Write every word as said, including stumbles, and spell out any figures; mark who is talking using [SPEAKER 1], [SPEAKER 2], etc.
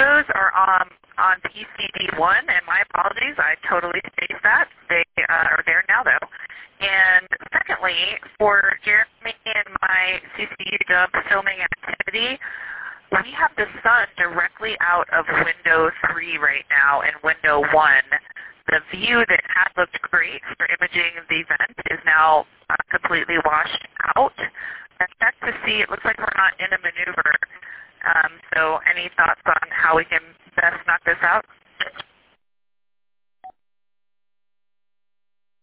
[SPEAKER 1] photos are on, on P C D one, and my apologies, I totally spaced that. They uh, are there now, though. And secondly, for Jeremy and my C C U dump filming activity, we have the sun directly out of window three right now and window one. The view that had looked great for imaging the event is now uh, completely washed out. I checked to see, it looks like we're not in a maneuver. Um, so any thoughts on how we can best knock this out?